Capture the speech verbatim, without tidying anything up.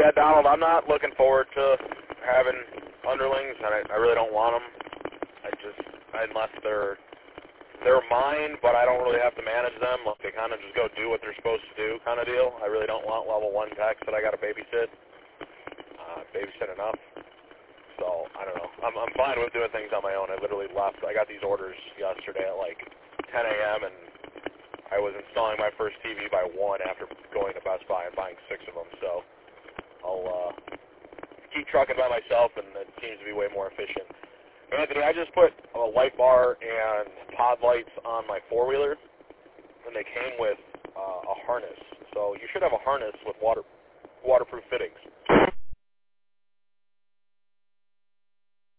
Yeah, Donald, I'm not looking forward to having underlings, and I, I really don't want them. I just, unless they're they're mine, but I don't really have to manage them. Like, they kind of just go do what they're supposed to do kind of deal. I really don't want level one techs that I got to babysit. Uh, babysit enough. So, I don't know. I'm, I'm fine with doing things on my own. I literally left. I got these orders yesterday at like ten a.m., and I was installing my first T V by one after going to Best Buy and buying six of them. So, I'll uh, keep trucking by myself, and it seems to be way more efficient. Anthony, I just put a light bar and pod lights on my four-wheeler, and they came with uh, a harness. So you should have a harness with water waterproof fittings.